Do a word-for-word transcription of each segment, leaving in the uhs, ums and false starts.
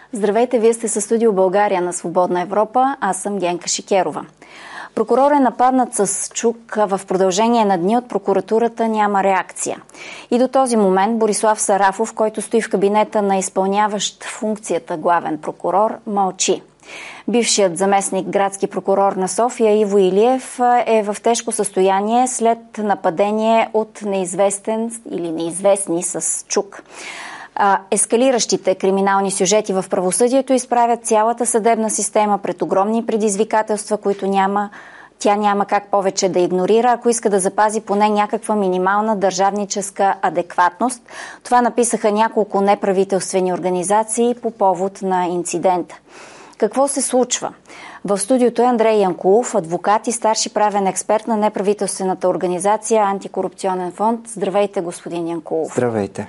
Здравейте, вие сте със Студио България на Свободна Европа. Аз съм Генка Шикерова. Прокурор е нападнат с чук. В продължение на дни от прокуратурата няма реакция. И до този момент Борислав Сарафов, който стои в кабинета на изпълняващ функцията главен прокурор, мълчи. Бившият заместник градски прокурор на София Иво Илиев е в тежко състояние след нападение от неизвестен или неизвестни с чук. Ескалиращите криминални сюжети в правосъдието изправят цялата съдебна система пред огромни предизвикателства, които няма, тя няма как повече да игнорира, ако иска да запази поне някаква минимална държавническа адекватност. Това написаха няколко неправителствени организации по повод на инцидента. Какво се случва? В студиото е Андрей Янкулов, адвокат и старши правен експерт на неправителствената организация Антикорупционен фонд. Здравейте, господин Янкулов. Здравейте.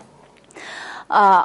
А,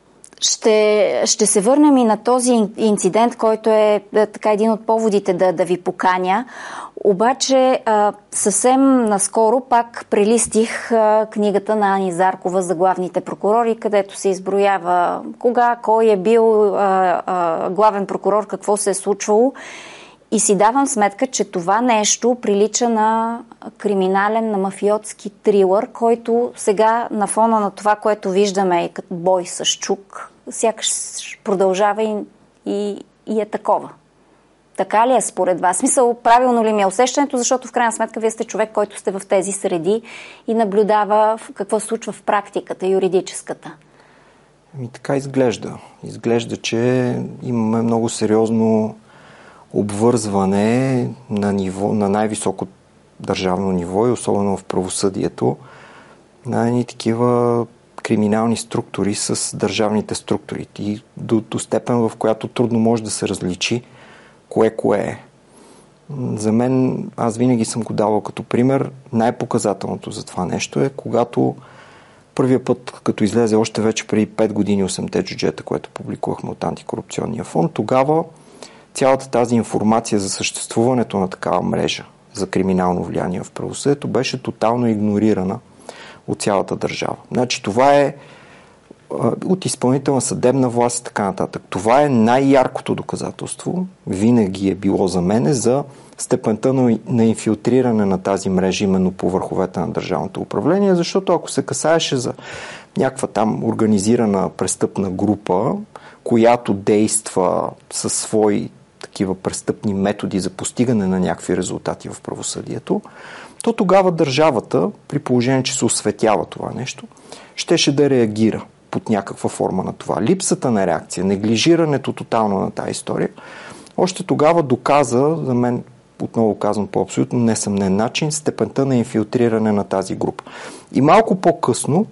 ще, ще се върнем и на този инцидент, който е, е така един от поводите да, да ви поканя. Обаче а, съвсем наскоро пак прелистих а, книгата на Ани Заркова за главните прокурори, където се изброява кога, кой е бил а, а, главен прокурор, какво се е случвало. И си давам сметка, че това нещо прилича на криминален, на мафиотски трилър, който сега на фона на това, което виждаме и като бой с чук, сякаш продължава и, и, и е такова. Така ли е според вас? Смисъл, правилно ли ми е усещането, защото в крайна сметка вие сте човек, който сте в тези среди и наблюдава какво се случва в практиката, юридическата? Ами така изглежда. Изглежда, че имаме много сериозно обвързване на, ниво, на най-високо държавно ниво и особено в правосъдието на едни такива криминални структури с държавните структури и до, до степен, в която трудно може да се различи кое кое е. За мен, аз винаги съм го давал като пример, най-показателното за това нещо е, когато първия път, като излезе още вече преди пет години осемте джуджета, което публикувахме от Антикорупционния фонд, тогава цялата тази информация за съществуването на такава мрежа за криминално влияние в правосъдието беше тотално игнорирана от цялата държава. Значи това е от изпълнителна съдебна власт и така нататък. Това е най-яркото доказателство, винаги е било за мене, за степента на инфилтриране на тази мрежа именно по върховете на държавното управление, защото ако се касаеше за някаква там организирана престъпна група, която действа със свои такива престъпни методи за постигане на някакви резултати в правосъдието, то тогава държавата, при положение, че се осветява това нещо, щеше да реагира под някаква форма на това. Липсата на реакция, неглижирането тотално на тази история, още тогава доказа, за мен, отново казвам по абсолютно несъмнен начин, степента на инфилтриране на тази група. И малко по-късно,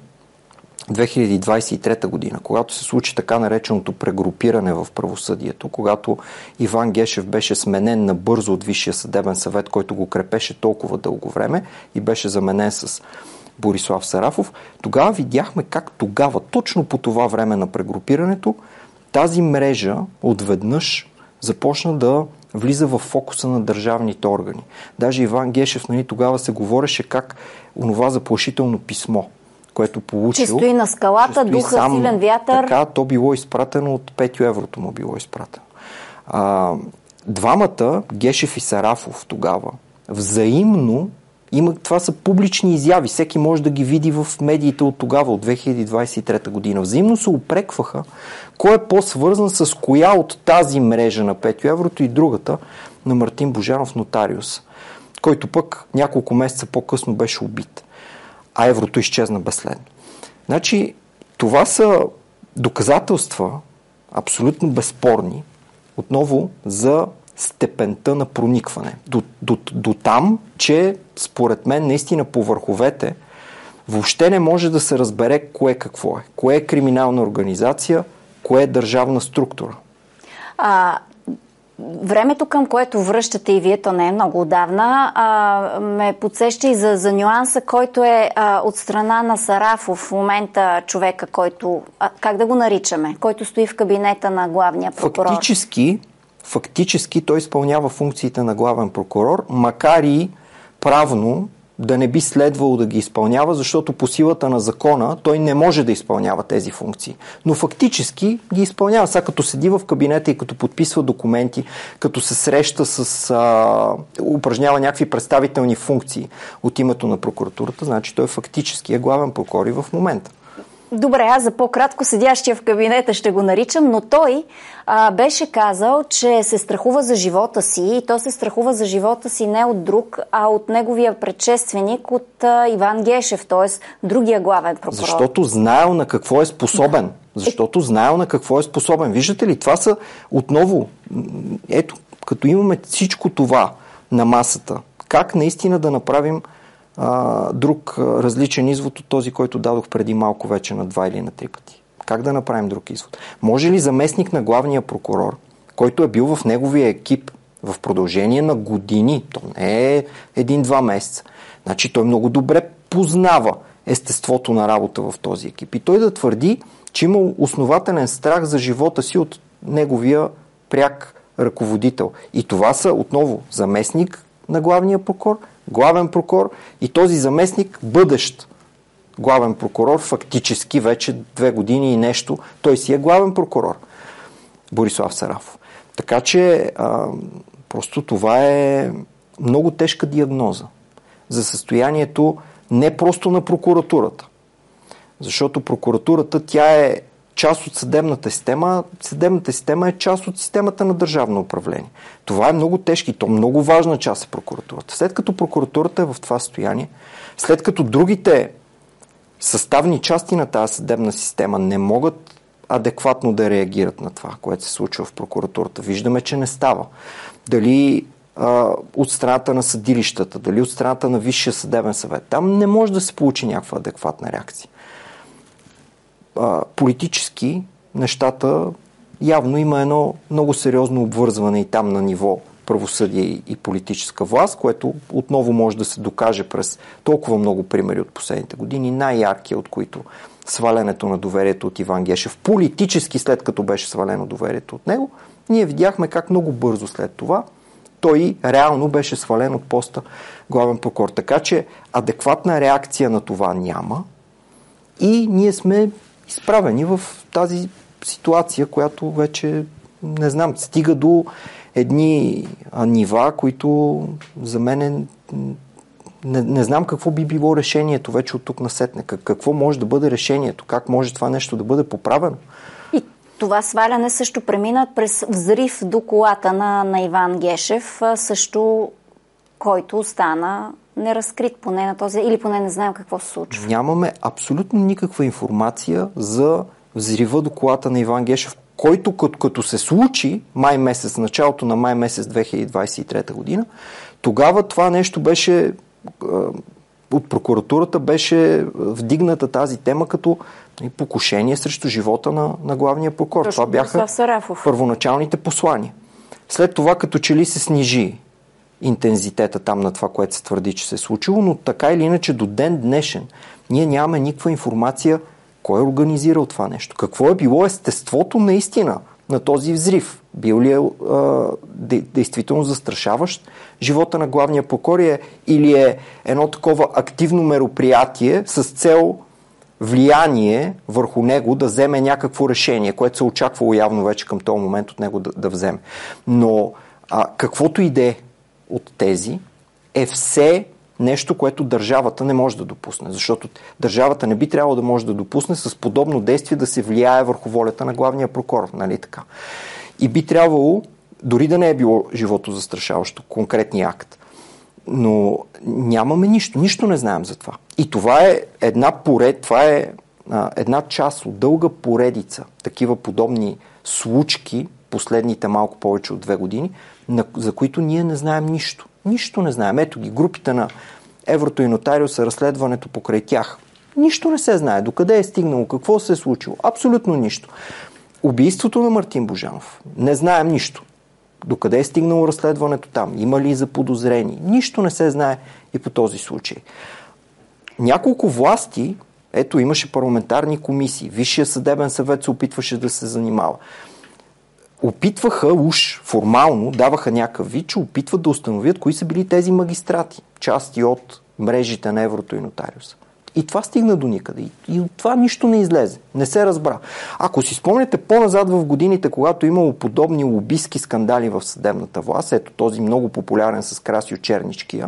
две хиляди двадесет и трета година, когато се случи така нареченото прегрупиране в правосъдието, когато Иван Гешев беше сменен набързо от Висшия съдебен съвет, който го крепеше толкова дълго време и беше заменен с Борислав Сарафов, тогава видяхме как тогава, точно по това време на прегрупирането, тази мрежа отведнъж започна да влиза в фокуса на държавните органи. Даже Иван Гешев, нали, тогава се говореше как онова заплашително писмо, което получил... Че стои на скалата, духа, сам, силен вятър. Така, то било изпратено от Петю Еврото му било изпратено. А, двамата, Гешев и Сарафов тогава, взаимно, има, това са публични изяви, всеки може да ги види в медиите от тогава, от две хиляди двадесет и трета година. Взаимно се упрекваха кой е по-свързан с коя от тази мрежа на Петю Еврото и другата на Мартин Божанов, нотариус, който пък няколко месеца по-късно беше убит. А Еврото изчезна безследно. Значи, това са доказателства, абсолютно безспорни, отново за степента на проникване. До, до, до там, че според мен наистина по върховете въобще не може да се разбере кое какво е. Кое е криминална организация, кое е държавна структура. А, времето, към което връщате и вие, то не е много отдавна, а, ме подсеща и за, за нюанса, който е а, от страна на Сарафов в момента човека, който, а, как да го наричаме, който стои в кабинета на главния прокурор. Фактически, фактически той изпълнява функциите на главен прокурор, макар и правно да не би следвало да ги изпълнява, защото по силата на закона той не може да изпълнява тези функции. Но фактически ги изпълнява. Сега като седи в кабинета и като подписва документи, като се среща с... А, упражнява някакви представителни функции от името на прокуратурата, значи той фактически е главен прокурор и в момента. Добре, аз за по-кратко седящия в кабинета ще го наричам, но той а, беше казал, че се страхува за живота си и то се страхува за живота си не от друг, а от неговия предшественик, от а, Иван Гешев, т.е. другия главен прокурор. Защото знаел на какво е способен. Защото знаел на какво е способен. Виждате ли, това са отново, ето, като имаме всичко това на масата, как наистина да направим а, друг а, различен извод от този, който дадох преди малко вече на два или на три пъти. Как да направим друг извод? Може ли заместник на главния прокурор, който е бил в неговия екип в продължение на години, то не е един-два месеца, значи той много добре познава естеството на работа в този екип и той да твърди, че има основателен страх за живота си от неговия пряк ръководител. И това са отново заместник на главния прокурор, главен прокурор и този заместник бъдещ главен прокурор, фактически вече две години и нещо, той си е главен прокурор. Борислав Сарафов. Така че а, просто това е много тежка диагноза за състоянието не просто на прокуратурата. Защото прокуратурата, тя е част от съдебната система, съдебната система е част от системата на държавно управление. Това е много тежки, то много важна част е прокуратурата. След като прокуратурата е в това състояние, след като другите съставни части на тази съдебна система не могат адекватно да реагират на това, което се случва в прокуратурата, виждаме, че не става. Дали а, от страната на съдилищата, дали от страната на Висшия съдебен съвет, там не може да се получи някаква адекватна реакция. А, политически нещата явно има едно много сериозно обвързване и там на ниво правосъдие и, и политическа власт, което отново може да се докаже през толкова много примери от последните години, най-яркия от които свалянето на доверието от Иван Гешев, политически след като беше свалено доверието от него, ние видяхме как много бързо след това той реално беше свален от поста главен прокурор. Така че адекватна реакция на това няма и ние сме изправени в тази ситуация, която вече, не знам, стига до едни нива, които за мен не, не знам какво би било решението вече от тук насетне. Какво може да бъде решението? Как може това нещо да бъде поправено? И това сваляне също премина през взрив до колата на, на Иван Гешев, също който остана неразкрит поне на този, или поне не знаем какво се случва. Нямаме абсолютно никаква информация за взрива до колата на Иван Гешев, който като, като се случи май месец, началото на май месец две хиляди двадесет и трета година, тогава това нещо беше от прокуратурата беше вдигната тази тема като покушение срещу живота на, на главния прокурор. Това бяха първоначалните послания. След това като че ли се снижи интензитета там на това, което се твърди, че се е случило, но така или иначе до ден днешен ние нямаме никаква информация кой е организирал това нещо. Какво е било естеството наистина на този взрив? Бил ли е а, действително застрашаващ живота на главния прокурор е, или е едно такова активно мероприятие с цел влияние върху него да вземе някакво решение, което се очаквало явно вече към този момент от него да, да вземе. Но а, каквото и да е от тези е все нещо, което държавата не може да допусне. Защото държавата не би трябвало да може да допусне с подобно действие да се влияе върху волята на главния прокурор. Нали така? И би трябвало, дори да не е било живото застрашаващо, конкретния акт, но нямаме нищо. Нищо не знаем за това. И това е една поред, това е а, една част от дълга поредица, такива подобни случки, последните малко повече от две години, на, за които ние не знаем нищо. Нищо не знаем. Ето ги, групите на Еврото и Нотариуса, разследването покрай тях. Нищо не се знае. Докъде е стигнало, какво се е случило. Абсолютно нищо. Убийството на Мартин Божанов. Не знаем нищо. Докъде е стигнало разследването там. Има ли заподозрени. Нищо не се знае и по този случай. Няколко власти, ето имаше парламентарни комисии. Висшия съдебен съвет се опитваше да се занимава. Опитваха уж формално, даваха някакъв вид, че опитват да установят кои са били тези магистрати. Части от мрежите на Еврото и Нотариуса. И това стигна до никъде. И, и от това нищо не излезе. Не се разбра. Ако си спомняте по-назад в годините, когато имало подобни лобистки скандали в съдебната власт, ето този много популярен с Красио Черничкия,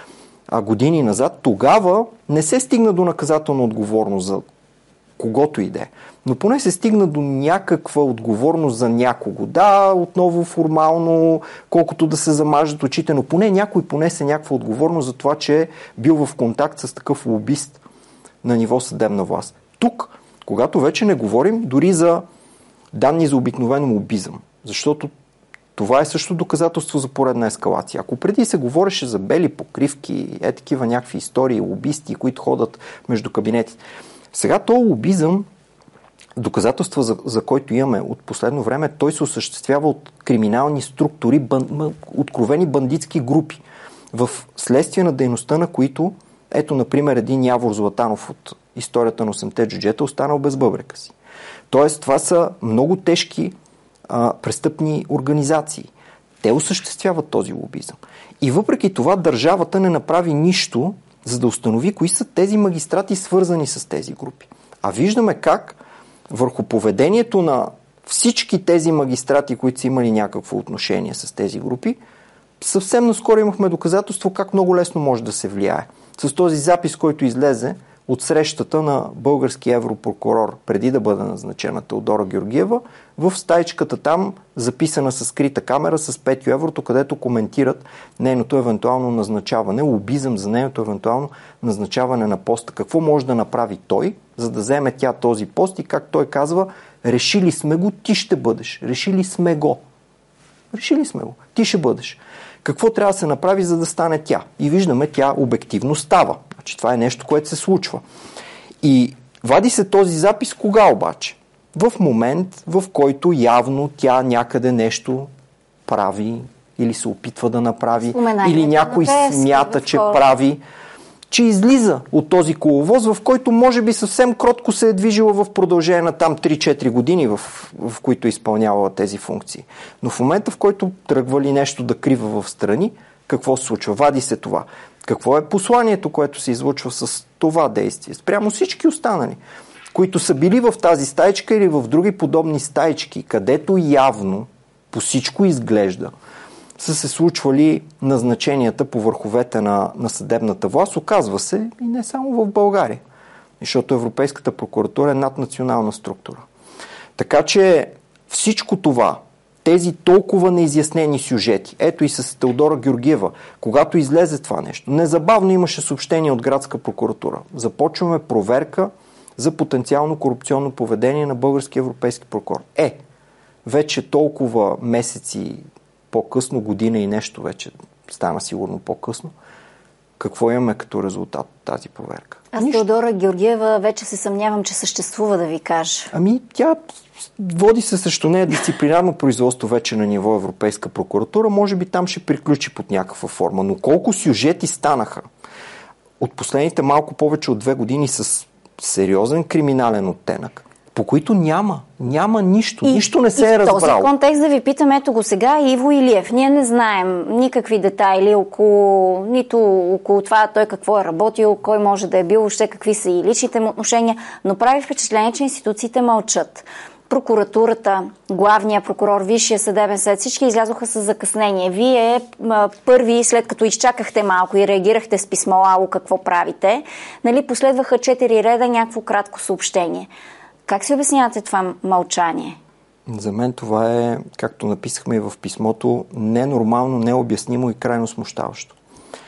а години назад, тогава не се стигна до наказателна отговорност за когото иде. Но поне се стигна до някаква отговорност за някого. Да, отново формално, колкото да се замажат очите, но поне някой понесе някаква отговорност за това, че е бил в контакт с такъв лобист на ниво съдебна власт. Тук, когато вече не говорим дори за данни за обикновен лобизъм, защото това е също доказателство за поредна ескалация. Ако преди се говореше за бели покривки, е такива някакви истории, лобисти, които ходят между кабинети, сега то лобизъм, доказателства за, за който имаме от последно време, той се осъществява от криминални структури, бан, откровени бандитски групи, в следствие на дейността на които, ето, например, един Явор Златанов от историята на осемте джуджета останал без бъбрека си. Тоест, това са много тежки а, престъпни организации. Те осъществяват този лобизъм. И въпреки това държавата не направи нищо, за да установи кои са тези магистрати, свързани с тези групи. А виждаме как върху поведението на всички тези магистрати, които са имали някакво отношение с тези групи, съвсем наскоро имахме доказателство как много лесно може да се влияе. С този запис, който излезе от срещата на българския европрокурор, преди да бъде назначена Теодора Георгиева, в стаичката там, записана с скрита камера с Петю Еврото, където коментират нейното евентуално назначаване, лобизъм за нейното евентуално назначаване на поста. Какво може да направи той, за да вземе тя този пост и как той казва, решили сме го, ти ще бъдеш. Решили сме го. Решили сме го. Ти ще бъдеш. Какво трябва да се направи, за да стане тя? И виждаме, тя обективно става. Значи, това е нещо, което се случва. И вади се този запис кога обаче? В момент, в който явно тя някъде нещо прави или се опитва да направи, Споменай, или някой смята, че прави, че излиза от този коловоз, в който може би съвсем кротко се е движила в продължение на там три-четири години, в, в които е изпълнявала тези функции. Но в момента, в който тръгва ли нещо да крива в страни, какво се случва? Вади се това. Какво е посланието, което се излъчва с това действие? Спрямо всички останали, които са били в тази стаичка или в други подобни стаички, където явно по всичко изглежда, са се случвали назначенията по върховете на, на съдебната власт, оказва се и не само в България, защото Европейската прокуратура е наднационална структура. Така че всичко това, тези толкова неизяснени сюжети, ето и с Теодора Георгиева, когато излезе това нещо, незабавно имаше съобщение от Градска прокуратура. Започваме проверка за потенциално корупционно поведение на български европейски прокурор. Е, вече толкова месеци по-късно, година и нещо вече стана сигурно по-късно, какво имаме като резултат от тази проверка? Аз Теодора Георгиева вече се съмнявам, че съществува, да ви кажа. Ами тя води се срещу нея дисциплинарно производство вече на ниво Европейска прокуратура, може би там ще приключи под някаква форма, но колко сюжети станаха от последните малко повече от две години с сериозен криминален оттенък, по които няма. Няма нищо. И, нищо не се е разбрало. В този контекст да ви питам, ето го сега, Иво Илиев. Ние не знаем никакви детайли около, нито около това той какво е работил, кой може да е бил, въобще какви са и личните му отношения, но прави впечатление, че институциите мълчат. Прокуратурата, главния прокурор, Висшия съдебен съвет, всички излязоха с закъснение. Вие а, първи, след като изчакахте малко и реагирахте с писмо, ало, какво правите, нали, последваха четири реда някакво кратко съобщение. Как си обяснявате това мълчание? За мен това е, както написахме и в писмото, ненормално, необяснимо и крайно смущаващо.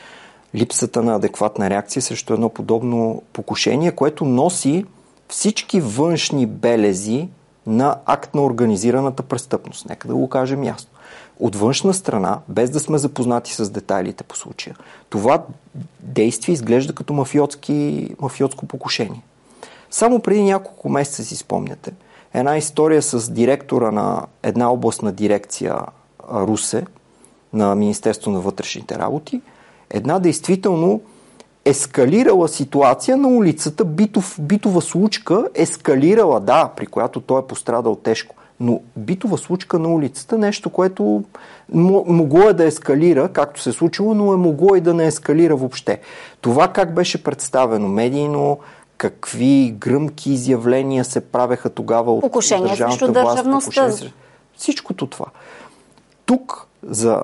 Липсата на адекватна реакция срещу едно подобно покушение, което носи всички външни белези на акт на организираната престъпност. Нека да го кажем ясно. От външна страна, без да сме запознати с детайлите по случая, това действие изглежда като мафиотски, мафиотско покушение. Само преди няколко месеца, си спомняте, една история с директора на една областна дирекция Русе на Министерство на вътрешните работи, една действително ескалирала ситуация на улицата, битов, битова случка, ескалирала, да, при която той е пострадал тежко. Но битова случка на улицата, нещо, което могло е да ескалира, както се е случило, но е могло и да не ескалира въобще. Това как беше представено медийно, какви гръмки изявления се правеха тогава от покушение държавната срещу власт, държавността. покушение, всичкото това. Тук за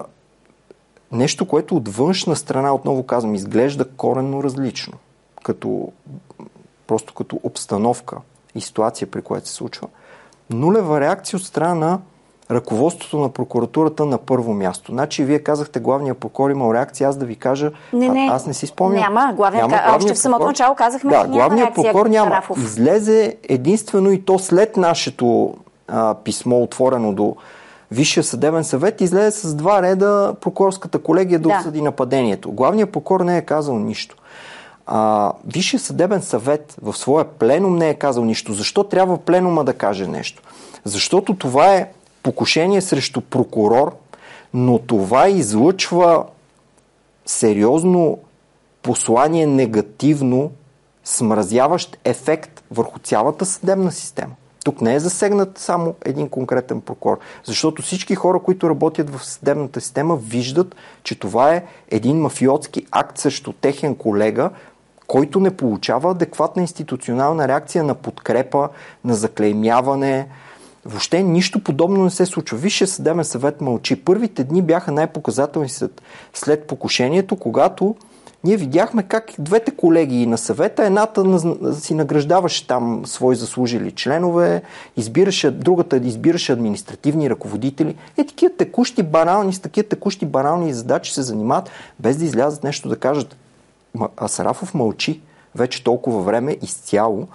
нещо, което от външна страна, отново казвам, изглежда коренно различно, като, просто като обстановка и ситуация, при която се случва, нулева реакция от страна на ръководството на прокуратурата на първо място. Значи, вие казахте, главният прокурор имал реакция, аз да ви кажа, не, не, а, аз не си спомням. Няма, главният, няма, главният още в самото начало казахме, да, че няма главният реакция. Прокурор няма. Сарафов. Излезе единствено и то след нашето а, писмо, отворено до Висшия съдебен съвет, излезе с два реда прокурорската колегия да, да осъди нападението. Главният прокурор не е казал нищо. А, Висшия съдебен съвет в своя пленум не е казал нищо. Защо трябва пленума да каже нещо? Защото това е покушение срещу прокурор, но това излъчва сериозно послание, негативно, смразяващ ефект върху цялата съдебна система. Тук не е засегнат само един конкретен прокурор, защото всички хора, които работят в съдебната система, виждат, че това е един мафиотски акт срещу техен колега, който не получава адекватна институционална реакция на подкрепа, на заклеймяване. Въобще нищо подобно не се случва. Висшия съдебен съвет мълчи. Първите дни бяха най-показателни след, след покушението, когато ние видяхме как двете колегии на съвета, едната си награждаваше там свои заслужили членове, избираше, другата избираше административни ръководители. Е, такива текущи банални, с такива текущи банални задачи се занимават, без да излязат нещо да кажат. А Сарафов мълчи вече толкова време изцяло.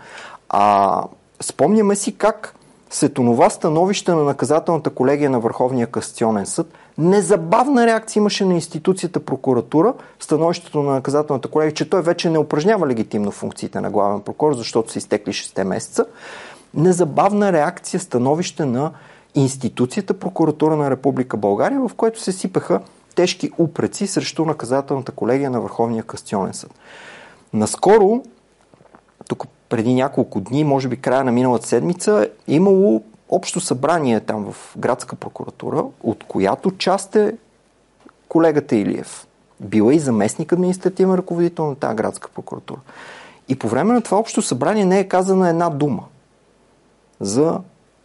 А спомняме си как след онова становище на наказателната колегия на Върховния касационен съд, незабавна реакция имаше на институцията прокуратура, становището на наказателната колегия, че той вече не упражнява легитимно функциите на главен прокурор, защото са изтекли шест месеца. Незабавна реакция, становище на институцията прокуратура на Република България, в което се сипеха тежки упреци срещу наказателната колегия на Върховния касационен съд. Наскоро, тук преди няколко дни, може би края на миналата седмица, е имало общо събрание там в градска прокуратура, от която част е колегата Илиев. Бил е и заместник административен ръководител на тази градска прокуратура. И по време на това общо събрание не е казана една дума за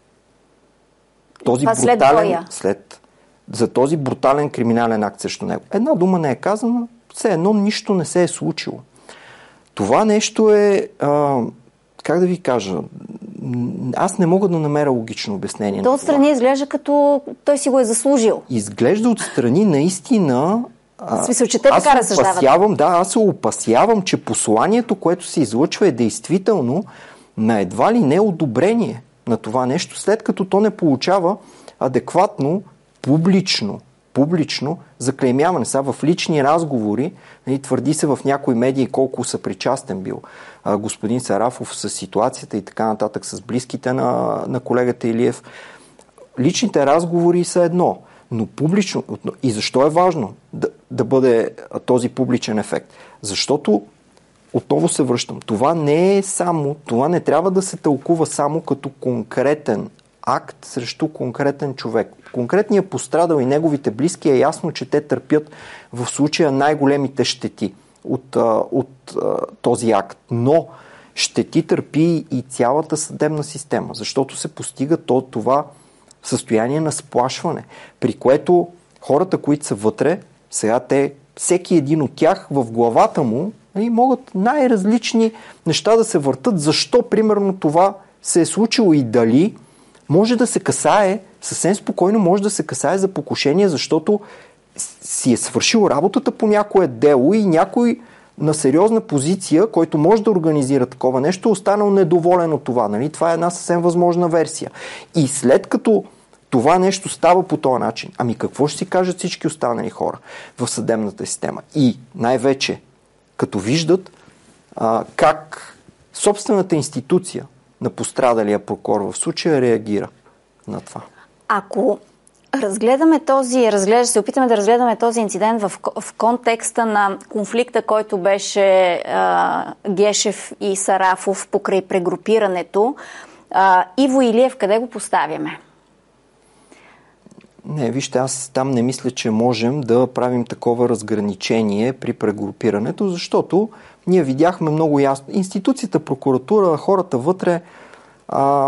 този след брутален... боя. След, за този брутален криминален акт срещу него. Една дума не е казана, все едно нищо не се е случило. Това нещо е, а, как да ви кажа, аз не мога да намеря логично обяснение. То отстрани изглежда като той си го е заслужил. Изглежда отстрани наистина... В смисъл, че те така разсъждават. Да, аз се опасявам, че посланието, което се излъчва, е действително на едва ли не одобрение на това нещо, след като то не получава адекватно, публично, публично заклеймяване. Сега в лични разговори, нали, твърди се в някои медии колко съпричастен бил а, господин Сарафов с ситуацията и така нататък, с близките на, на колегата Илиев. Личните разговори са едно, но публично... И защо е важно да, да бъде този публичен ефект? Защото, отново се връщам, това не е само, това не трябва да се тълкува само като конкретен акт срещу конкретен човек. Конкретният пострадал и неговите близки е ясно, че те търпят в случая най-големите щети от, от този акт. Но щети търпи и цялата съдебна система, защото се постига то, това състояние на сплашване, при което хората, които са вътре, сега те, всеки един от тях в главата му и могат най-различни неща да се въртат, защо примерно това се е случило и дали може да се касае, съвсем спокойно може да се касае за покушение, защото си е свършил работата по някое дело и някой на сериозна позиция, който може да организира такова нещо, останал недоволен от това. Нали? Това е една съвсем възможна версия. И след като това нещо става по този начин, ами какво ще си кажат всички останали хора в съдебната система? И най-вече, като виждат а, как собствената институция на пострадалия прокурор в случая реагира на това. Ако разгледаме този, разглежда, се опитаме да разгледаме този инцидент в, в контекста на конфликта, който беше а, Гешев и Сарафов покрай прегрупирането, а, Иво Илиев къде го поставяме? Не, вижте, аз там не мисля, че можем да правим такова разграничение при прегрупирането, защото ние видяхме много ясно. Институцията, прокуратура, хората вътре, а,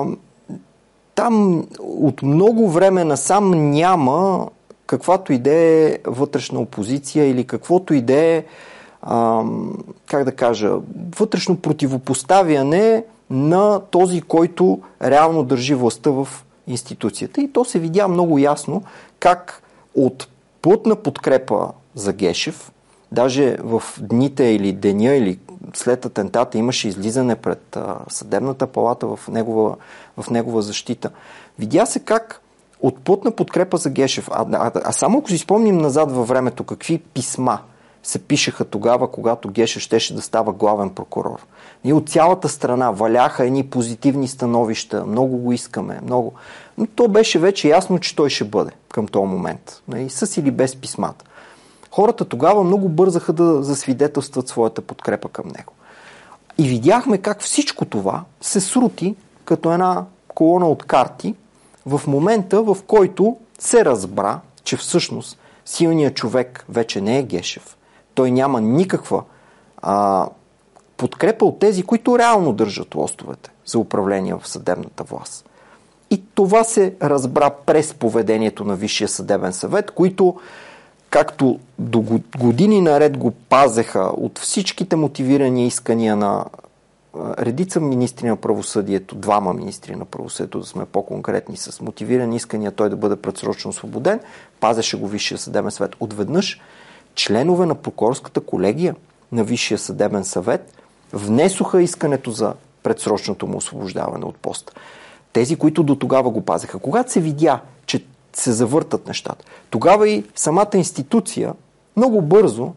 там от много време насам няма каквато и да е вътрешна опозиция или каквото и да е, а, как да кажа, вътрешно противопоставяне на този, който реално държи властта в институцията. И то се видя много ясно как от плътна подкрепа за Гешев, даже в дните или деня или след атентата имаше излизане пред а, съдебната палата в негова, в негова защита. Видя се как от плътна подкрепа за Гешев, а, а, а само ако си спомним назад във времето, какви писма се пишеха тогава, когато Гешев щеше да става главен прокурор. И от цялата страна валяха едни позитивни становища, много го искаме, много. Но то беше вече ясно, че той ще бъде към този момент. И с или без писмата. Хората тогава много бързаха да засвидетелстват своята подкрепа към него. И видяхме как всичко това се срути като една колона от карти в момента, в който се разбра, че всъщност силният човек вече не е Гешев. Той няма никаква а, подкрепа от тези, които реално държат лостовете за управление в съдебната власт. И това се разбра през поведението на Висшия съдебен съвет, които, както до години наред го пазеха от всичките мотивирани искания на редица министри на правосъдието, двама министри на правосъдието, да сме по-конкретни, с мотивирани искания той да бъде предсрочно освободен, пазеше го Висшия съдебен съвет. Отведнъж членове на прокурорската колегия на Висшия съдебен съвет внесоха искането за предсрочното му освобождаване от поста. Тези, които до тогава го пазеха. Когато се видя, че се завъртат нещата, тогава и самата институция много бързо,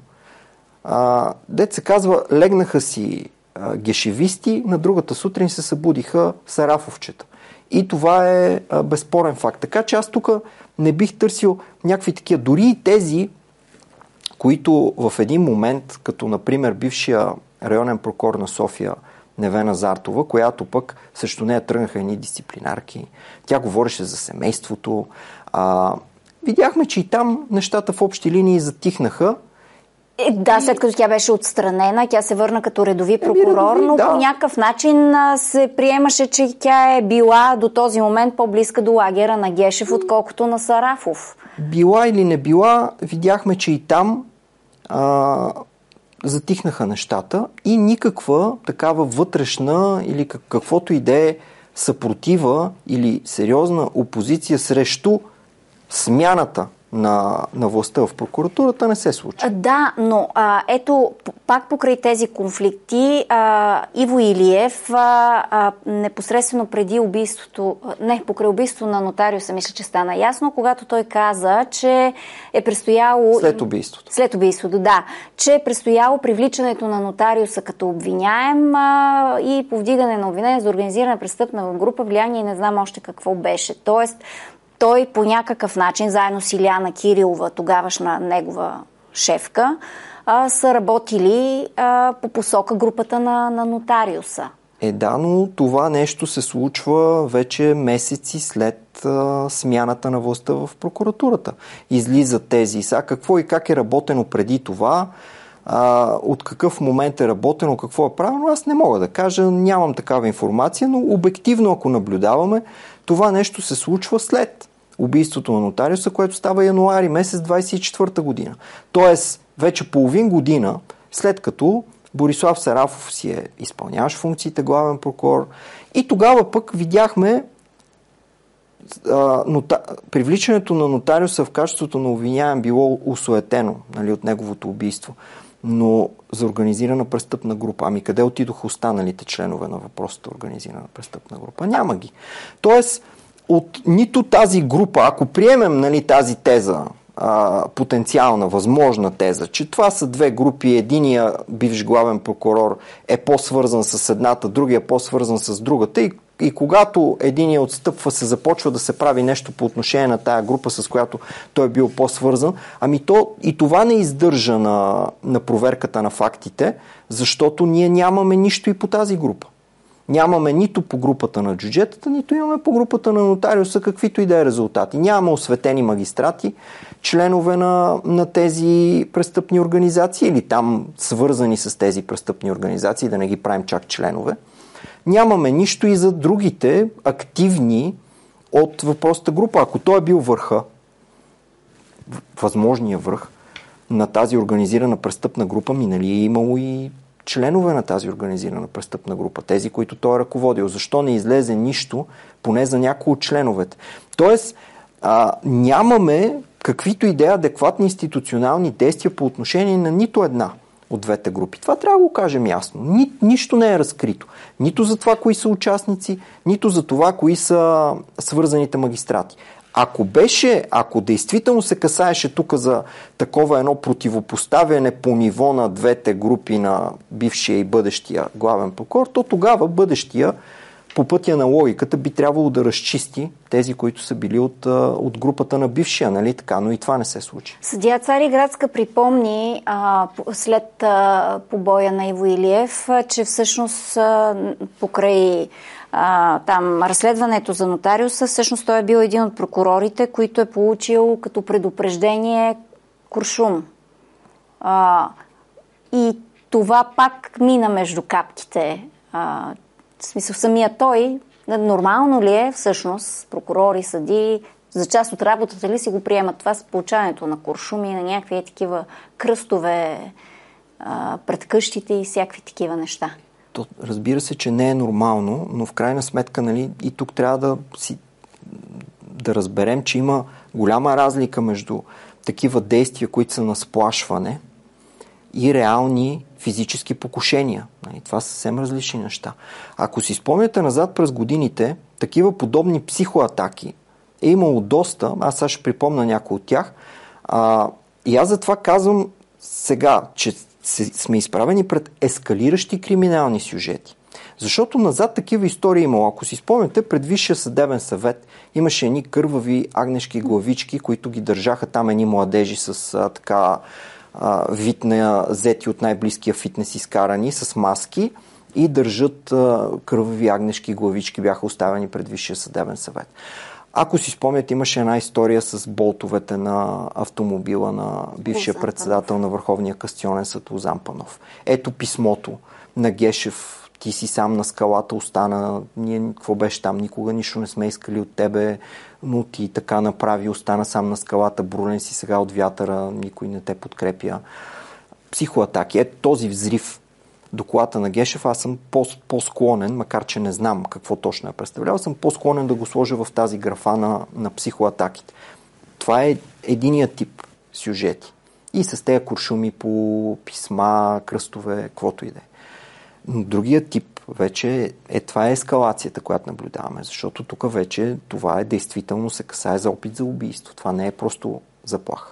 а, дет се казва, легнаха си а, гешевисти, на другата сутрин се събудиха сарафовчета. И това е а, безспорен факт. Така че аз тук не бих търсил някакви такива. Дори и тези, които в един момент, като например бившия районен прокурор на София Невена Зартова, която пък срещу нея тръгнаха едни дисциплинарки. Тя говореше за семейството. А, видяхме, че и там нещата в общи линии затихнаха. Е, да, след като тя беше отстранена, тя се върна като редови прокурор, редови, но да. По някакъв начин се приемаше, че тя е била до този момент по-близка до лагера на Гешев, отколкото на Сарафов. Била или не била, видяхме, че и там а, затихнаха нещата и никаква такава вътрешна или каквото и да е съпротива или сериозна опозиция срещу смяната на, на властта в прокуратурата не се случи. Да, но а, ето, пак покрай тези конфликти, а, Иво Илиев а, а, непосредствено преди убийството, не, покрай убийството на нотариуса, мисля, че стана ясно, когато той каза, че е предстояло... След убийството. След убийството, да. Че е предстояло привличането на нотариуса като обвиняем а, и повдигане на обвинение за организирана престъпна група, влияние и не знам още какво беше. Тоест, той по някакъв начин, заедно с Илияна Кирилова, тогавашна негова шефка, а, са работили а, по посока групата на, на нотариуса. Е, да, но това нещо се случва вече месеци след а, смяната на властта в прокуратурата. Излизат тези. Сега какво и как е работено преди това, а, от какъв момент е работено, какво е правено, аз не мога да кажа, нямам такава информация, но обективно, ако наблюдаваме, това нещо се случва след убийството на нотариуса, което става януари месец двадесет и четвърта година. Тоест, вече половин година, след като Борислав Сарафов си е изпълняваш функциите главен прокурор и тогава пък видяхме а, нота... привличането на нотариуса в качеството на обвиняем било усуетено, нали, от неговото убийство. Но за организирана престъпна група. Ами къде отидоха останалите членове на въпросата организирана престъпна група? Няма ги. Тоест, от нито тази група, ако приемем, нали, тази теза, а, потенциална, възможна теза, че това са две групи, единия бивш главен прокурор е по-свързан с едната, другия по-свързан с другата и, и когато единия отстъпва, се започва да се прави нещо по отношение на тая група, с която той е бил по-свързан, ами то и това не издържа на, на проверката на фактите, защото ние нямаме нищо и по тази група. Нямаме нито по групата на джуджетата, нито имаме по групата на нотариуса каквито и да е резултати. Нямаме осветени магистрати, членове на, на тези престъпни организации или там свързани с тези престъпни организации, да не ги правим чак членове. Нямаме нищо и за другите активни от въпросната група. Ако той е бил върха, възможния върх на тази организирана престъпна група, минали е имало и членове на тази организирана престъпна група, тези, които той е ръководил. Защо не излезе нищо, поне за някои от членовете? Тоест, а, нямаме каквито и да е адекватни институционални действия по отношение на нито една от двете групи. Това трябва да го кажем ясно. Ни, нищо не е разкрито. Нито за това, кои са участници, нито за това, кои са свързаните магистрати. Ако беше, ако действително се касаеше тук за такова едно противопоставяне по ниво на двете групи на бившия и бъдещия главен прокурор, то тогава бъдещия по пътя на логиката би трябвало да разчисти тези, които са били от, от групата на бившия, нали така, но и това не се случи. Съдия Цариградска припомни а, след а, побоя на Иво Илиев, че всъщност а, покрай а, там разследването за нотариуса, всъщност той е бил един от прокурорите, които е получил като предупреждение куршум. А, и това пак мина между капките. А, в смисъл, самия той, нормално ли е всъщност прокурори, съди, за част от работата ли си го приемат това с получаването на куршуми, на някакви такива кръстове а, пред къщите и всякакви такива неща? То, разбира се, че не е нормално, но в крайна сметка, нали, и тук трябва да, си, да разберем, че има голяма разлика между такива действия, които са на сплашване и реални физически покушения. Това са съвсем различни неща. Ако си спомняте назад през годините, такива подобни психоатаки е имало доста, аз сега ще припомня някои от тях, а, и аз затова казвам сега, че сме изправени пред ескалиращи криминални сюжети. Защото назад такива истории имало. Ако си спомняте, пред Висшия съдебен съвет имаше едни кървави агнешки главички, които ги държаха там едни младежи с а, така вид на взети от най-близкия фитнес изкарани с маски и държат а, кървави агнешки главички, бяха оставени пред Висшия съдебен съвет. Ако си спомнят, имаше една история с болтовете на автомобила на бившия Лозан председател Панов. На Върховния касационен съд Лозан Панов. Ето писмото на Гешев: ти си сам на скалата остана, ние какво беше там, никога нищо не сме искали от тебе, но ти така направи, остана сам на скалата, брулен си сега от вятъра, никой не те подкрепя. Психоатаки. Ето този взрив до колата на Гешев, аз съм по-склонен, макар че не знам какво точно е представлява, съм по-склонен да го сложа в тази графа на, на психоатаките. Това е единият тип сюжети. И с тези куршуми по писма, кръстове, каквото и да е. Но другият тип вече е, това е ескалацията, която наблюдаваме, защото тук вече това е действително се касае за опит за убийство. Това не е просто заплаха.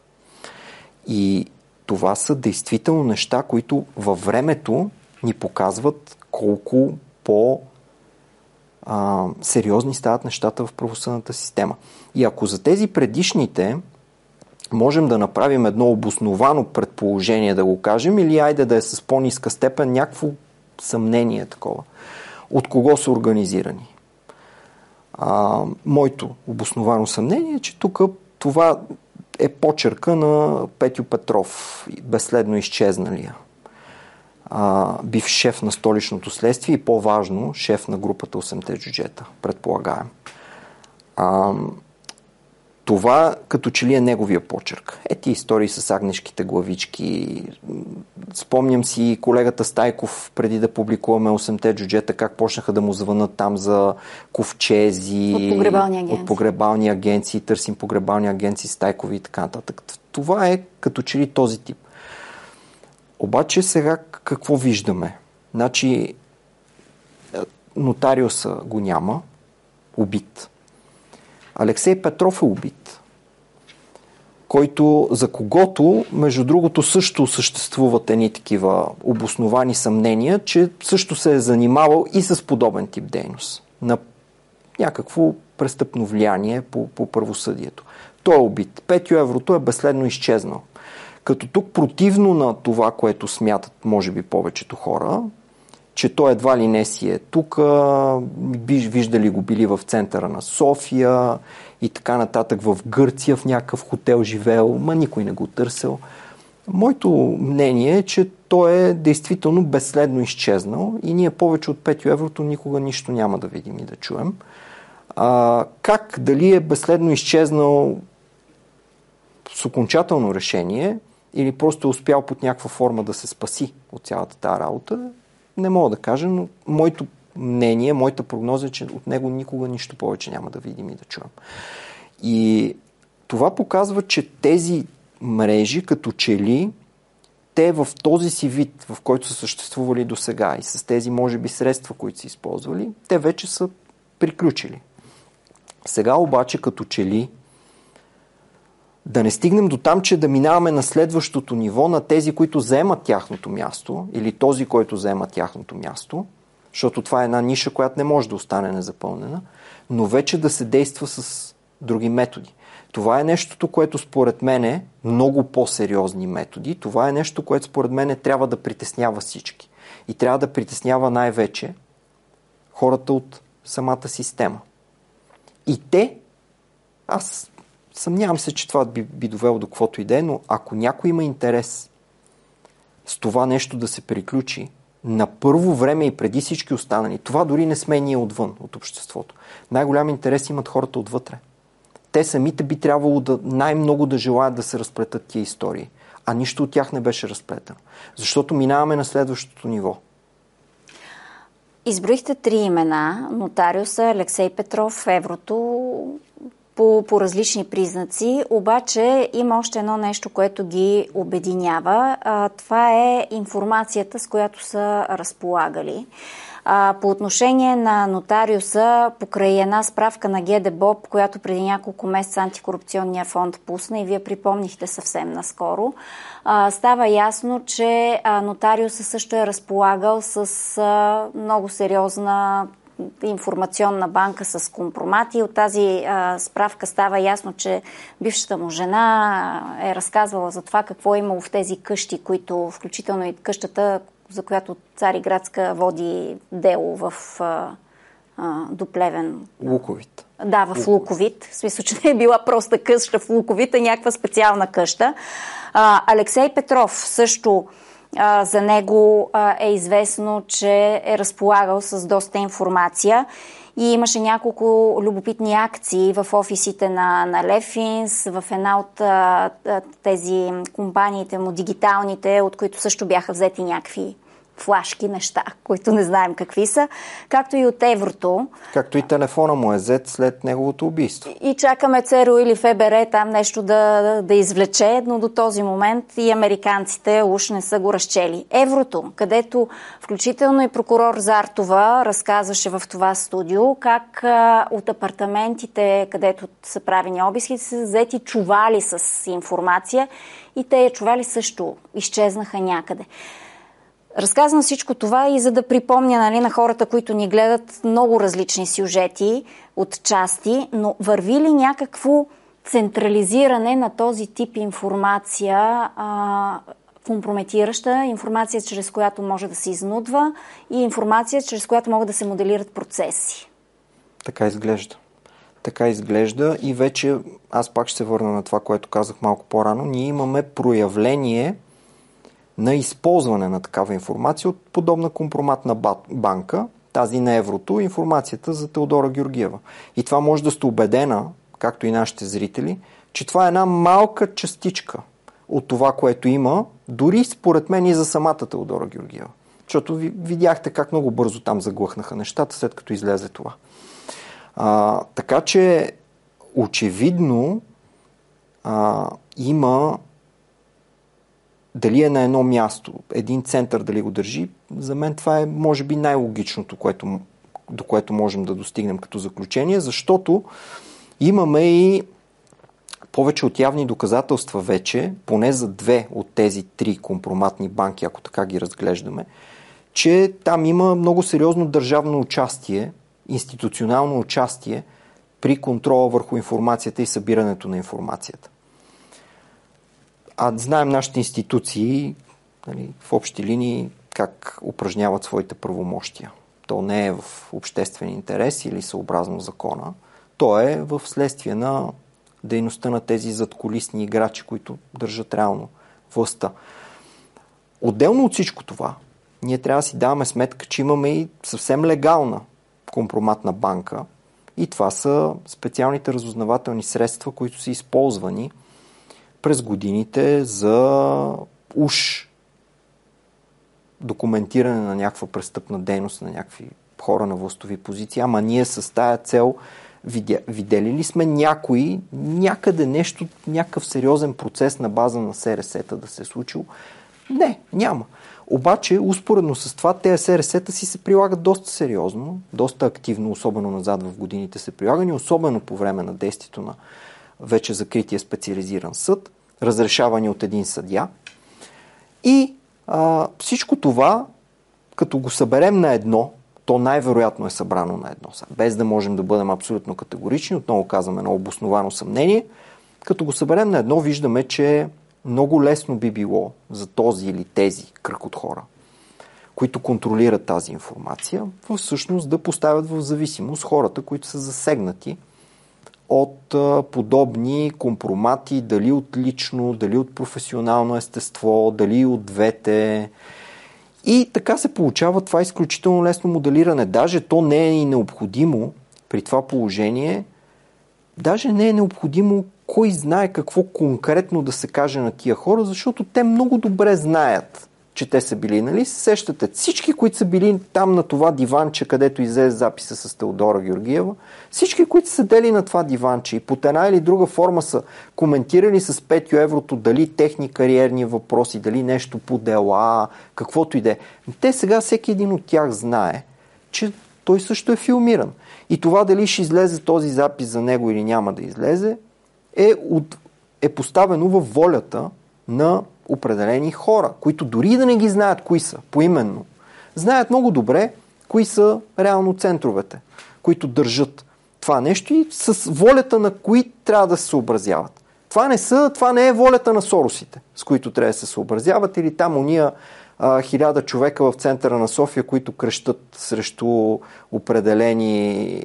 И това са действително неща, които във времето ни показват колко по а, сериозни стават нещата в правосъдната система. И ако за тези предишните можем да направим едно обосновано предположение, да го кажем, или айде да е с по-ниска степен някакво съмнение такова. От кого са организирани? А, моето обосновано съмнение е, че тук това е почерка на Петю Петров, безследно изчезналия. А, бив шеф на столичното следствие и по-важно, шеф на групата осемте джуджета, предполагаем. А, това като че ли е неговия почерк. Ети истории с агнешките главички. Спомням си колегата Стайков, преди да публикуваме осемте джуджета, как почнаха да му звънат там за ковчези от погребални агенции. От погребални агенции, търсим погребални агенции, Стайкови и така нататък. Това е като че ли този тип. Обаче сега какво виждаме? Значи нотариуса го няма, убит. Алексей Петров е убит, който, за когото, между другото, също съществуват едни такива обосновани съмнения, че също се е занимавал и с подобен тип дейност на някакво престъпно влияние по, по правосъдието. Той е убит. Петю Еврото е безследно изчезнал. Като тук противно на това, което смятат, може би, повечето хора, че той едва ли не си е тук, виждали го били в центъра на София и така нататък, в Гърция в някакъв хотел живеел, ма никой не го търсил. Моето мнение е, че той е действително безследно изчезнал и ние повече от пет еврото никога нищо няма да видим и да чуем. А, как, дали е безследно изчезнал с окончателно решение или просто е успял под някаква форма да се спаси от цялата тази работа, не мога да кажа, но моето мнение, моята прогноза е, че от него никога нищо повече няма да видим и да чуем. И това показва, че тези мрежи, като че ли, те в този си вид, в който са съществували до сега и с тези, може би, средства, които са използвали, те вече са приключили. Сега обаче, като че ли, да не стигнем до там, че да минаваме на следващото ниво на тези, които заемат тяхното място или този, който заема тяхното място, защото това е една ниша, която не може да остане незапълнена, но вече да се действа с други методи. Това е нещото, което според мен е много по-сериозни методи. Това е нещо, което според мен трябва да притеснява всички. И трябва да притеснява най-вече хората от самата система. И те, аз съмнявам се, че това би, би довело до каквото и да е, но ако някой има интерес с това нещо да се приключи, на първо време и преди всички останали, това дори не сме ние отвън, от обществото. Най-голям интерес имат хората отвътре. Те самите би трябвало да най-много да желаят да се разплетат тия истории, а нищо от тях не беше разплетено. Защото минаваме на следващото ниво. Изброихте три имена. Нотариуса, Алексей Петров, Еврото, по, по различни признаци, обаче има още едно нещо, което ги обединява. А, това е информацията, с която са разполагали. А, по отношение на нотариуса, покрай една справка на ГДБОП, която преди няколко месеца Антикорупционния фонд пусна и вие припомнихте съвсем наскоро, а, става ясно, че а, нотариуса също е разполагал с а, много сериозна информационна банка с компромати. От тази а, справка става ясно, че бившата му жена е разказвала за това какво е имало в тези къщи, които, включително и къщата, за която Цариградска води дело в а, а, до Плевен. Луковит. Да, в Луковит. Луковит. В смисъл, че не е била проста къща в Луковит, а някаква специална къща. А, Алексей Петров също а, за него а, е известно, че е разполагал с доста информация и имаше няколко любопитни акции в офисите на, на Лефинс, в една от а, тези компаниите му, дигиталните, от които също бяха взети някакви флашки, неща, които не знаем какви са, както и от Еврото. Както и телефона му е взет след неговото убийство. И чакаме ЦРУ или ФБР там нещо да, да, да извлече, но до този момент и американците уж не са го разчели. Еврото, където включително и прокурор Зартова разказваше в това студио как а, от апартаментите, където са правени обиски, са взети чували с информация и те чували също изчезнаха някъде. Разказвам всичко това и за да припомня, нали, на хората, които ни гледат, много различни сюжети от части, но върви ли някакво централизиране на този тип информация, а, компрометираща информация, чрез която може да се изнудва и информация, чрез която могат да се моделират процеси? Така изглежда. Така изглежда и вече, аз пак ще се върна на това, което казах малко по-рано, ние имаме проявление на използване на такава информация от подобна компроматна банка, тази на Еврото, информацията за Теодора Георгиева. И това може да сте убедена, както и нашите зрители, че това е една малка частичка от това, което има, дори според мен и за самата Теодора Георгиева. Защото ви видяхте как много бързо там заглъхнаха нещата, след като излезе това. А, така че очевидно а, има дали е на едно място, един център дали го държи, за мен това е може би най-логичното, което, до което можем да достигнем като заключение, защото имаме и повече от явни доказателства вече, поне за две от тези три компроматни банки, ако така ги разглеждаме, че там има много сериозно държавно участие, институционално участие при контрола върху информацията и събирането на информацията. А знаем нашите институции, нали, в общи линии как упражняват своите правомощия. То не е в обществен интерес или съобразно закона. То е в следствие на дейността на тези задкулисни играчи, които държат реално властта. Отделно от всичко това, ние трябва да си даваме сметка, че имаме и съвсем легална компроматна банка и това са специалните разузнавателни средства, които са използвани през годините за уж документиране на някаква престъпна дейност на някакви хора на властови позиции. Ама ние с тая цел видя, видели ли сме някой, някъде нещо, някакъв сериозен процес на база на СРС-та да се е случил? Не, няма. Обаче, успоредно с това, тези СРС-та си се прилагат доста сериозно, доста активно, особено назад в годините се прилагани, особено по време на действието на вече закрития специализиран съд, разрешавани от един съдия. И а, всичко това, като го съберем на едно, то най-вероятно е събрано на едно. Без да можем да бъдем абсолютно категорични, отново казваме на обосновано съмнение, като го съберем на едно, виждаме, че много лесно би било за този или тези кръг от хора, които контролират тази информация, всъщност да поставят в зависимост хората, които са засегнати от а, подобни компромати, дали от лично, дали от професионално естество, дали от двете. И така се получава това изключително лесно моделиране. Даже то не е и необходимо при това положение, даже не е необходимо кой знае какво конкретно да се каже на тия хора, защото те много добре знаят, че те са били, нали? Сещате, всички, които са били там на това диванче, където излезе записа с Теодора Георгиева, всички, които са седели на това диванче и под една или друга форма са коментирали с Петю Еврото дали техни кариерни въпроси, дали нещо по дела, каквото и да е. Те сега всеки един от тях знае, че той също е филмиран. И това дали ще излезе този запис за него или няма да излезе, е, от, е поставено във волята на определени хора, които дори да не ги знаят кои са, поименно, знаят много добре кои са реално центровете, които държат това нещо и с волята на кои трябва да се съобразяват. Това не, са, това не е волята на Соросите, с които трябва да се съобразяват, или там уния а, хиляда човека в центъра на София, които крещат срещу определени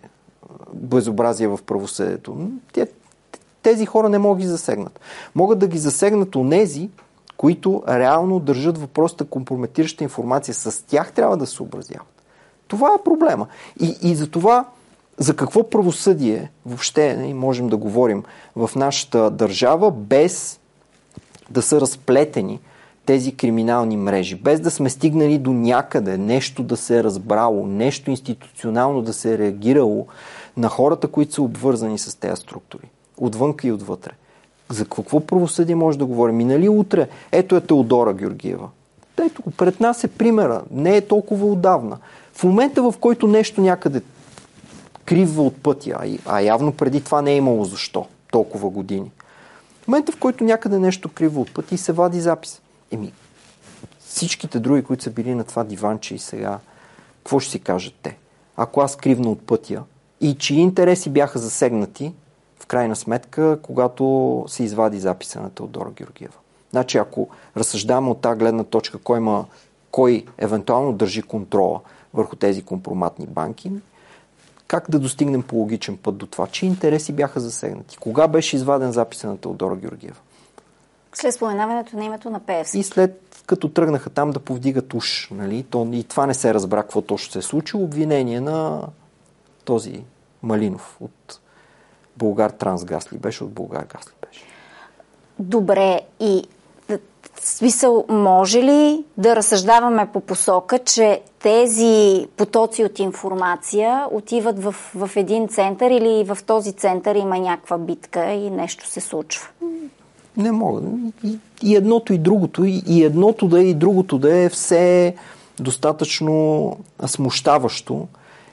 безобразия в правосъдието. Те, тези хора не могат да ги засегнат. Могат да ги засегнат онези, които реално държат въпросата компрометираща информация. С тях трябва да се съобразяват. Това е проблема. И, и за това, за какво правосъдие въобще не, можем да говорим в нашата държава, без да са разплетени тези криминални мрежи, без да сме стигнали до някъде нещо да се е разбрало, нещо институционално да се е реагирало на хората, които са обвързани с тези структури. Отвънка и отвътре. За какво правосъдие може да говорим? Минали утре, ето е Теодора Георгиева. Ето, пред нас е примера. Не е толкова отдавна. В момента, в който нещо някъде кривва от пътя, а явно преди това не е имало защо толкова години. В момента, в който някъде нещо кривва от пътя и се вади запис. Еми, всичките други, които са били на това диванче и сега, какво ще си кажат те? Ако аз кривна от пътя и чии интереси бяха засегнати, в крайна сметка, когато се извади записа на Теодора Георгиева. Значи, ако разсъждаваме от тази гледна точка, кой, има, кой евентуално държи контрола върху тези компроматни банки, как да достигнем по логичен път до това, че интереси бяха засегнати? Кога беше изваден записа на Теодора Георгиева? След споменаването на името на Пеевски. И след като тръгнаха там да повдигат уш, нали? То, и това не се разбра какво точно се е случило, обвинение на този Малинов от Българ Трансгаз ли беше, от Българ Газ ли беше? Добре, и смисъл, може ли да разсъждаваме по посока, че тези потоци от информация отиват в, в един център или в този център има някаква битка и нещо се случва? Не мога. И, и едното и другото, и, и едното да е, и другото да е все достатъчно смущаващо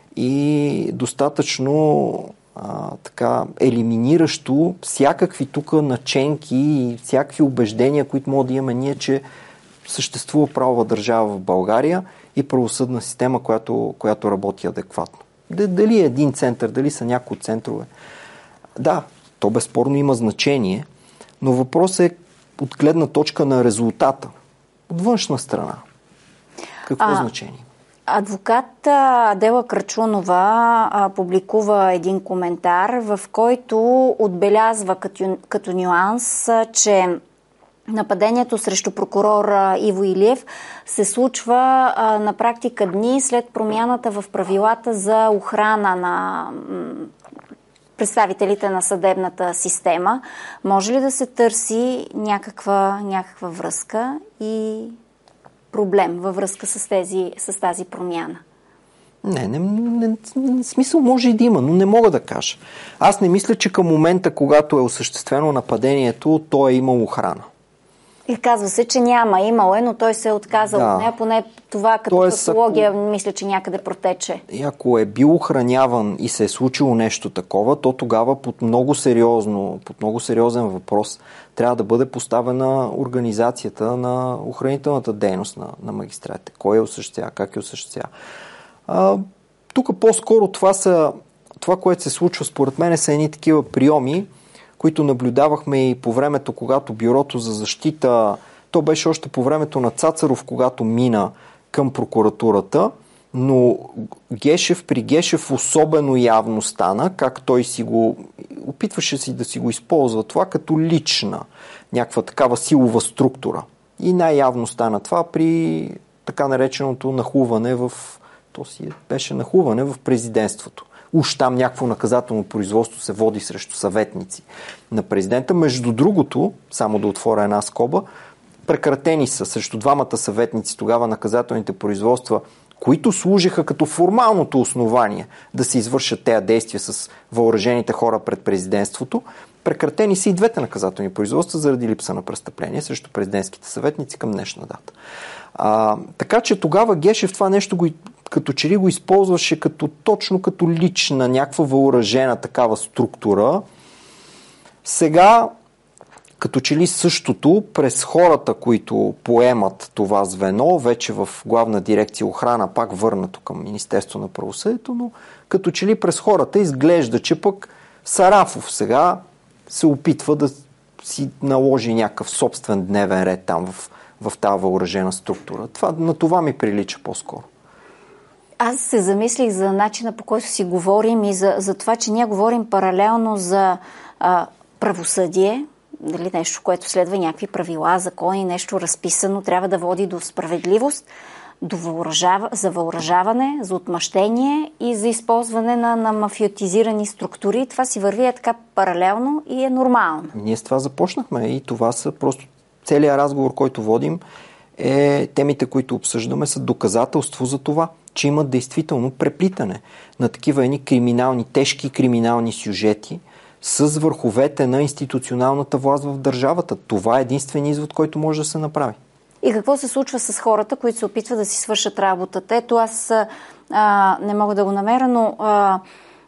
и достатъчно а, така елиминиращо всякакви тук наченки и всякакви убеждения, които може да имаме ние, че съществува правова държава в България и правосъдна система, която, която работи адекватно. Дали е един център, дали са някои центрове. Да, то безспорно има значение, но въпросът е от гледна точка на резултата. От външна страна. Какво а, значение? Адвокат Адела Крачунова а, публикува един коментар, в който отбелязва като, като нюанс, а, че нападението срещу прокурор Иво Илиев се случва а, на практика дни след промяната в правилата за охрана на м, представителите на съдебната система. Може ли да се търси някаква, някаква връзка и проблем във връзка с, тези, с тази промяна? Не, не, не, не, смисъл може и да има, но не мога да кажа. Аз не мисля, че към момента, когато е осъществено нападението, то е имало охрана. И казва се, че няма. Имало е, но той се е отказал да. от нея. Поне това като Тоест, фактология, ако, мисля, че някъде протече. И ако е бил охраняван и се е случило нещо такова, то тогава под много сериозно, под много сериозен въпрос трябва да бъде поставена организацията на охранителната дейност на, на магистратите. Кой е осъществява, как е осъществява. А, тук по-скоро това са, това, което се случва според мен, са едни такива приеми, които наблюдавахме и по времето, когато Бюрото за защита, то беше още по времето на Цацаров, когато мина към прокуратурата, но Гешев при Гешев особено явно стана, как той си го опитваше си да си го използва това като лична, някаква такава силова структура. И най-явно стана това при така нареченото нахлуване в, то си беше нахлуване в президентството. Уж там някакво наказателно производство се води срещу съветници на президента. Между другото, само да отворя една скоба, прекратени са срещу двамата съветници тогава наказателните производства, които служиха като формалното основание да се извършат тези действия с въоръжените хора пред президентството. Прекратени са и двете наказателни производства заради липса на престъпление срещу президентските съветници към днешна дата. А, така че тогава Гешев това нещо го, като че ли го използваше като, точно като лична, някаква въоръжена такава структура. Сега като че ли същото през хората, които поемат това звено, вече в главна дирекция охрана, пак върнато към Министерство на правосъдието, но като че ли през хората изглежда, че пък Сарафов сега се опитва да си наложи някакъв собствен дневен ред там в, в тази въоръжена структура. Това, на това ми прилича по-скоро. Аз се замислих за начина, по който си говорим и за, за това, че ние говорим паралелно за а, правосъдие, дали нещо, което следва някакви правила, закони, нещо разписано, трябва да води до справедливост, до въоръжава, за въоръжаване, за отмъщение и за използване на, на мафиотизирани структури. Това си върви е така паралелно и е нормално. Ние с това започнахме и това са просто целият разговор, който водим, е темите, които обсъждаме, са доказателство за това, че има действително преплитане на такива едни криминални, тежки криминални сюжети с върховете на институционалната власт в държавата. Това е единственият извод, който може да се направи. И какво се случва с хората, които се опитват да си свършат работата? Ето аз а, не мога да го намеря, но а,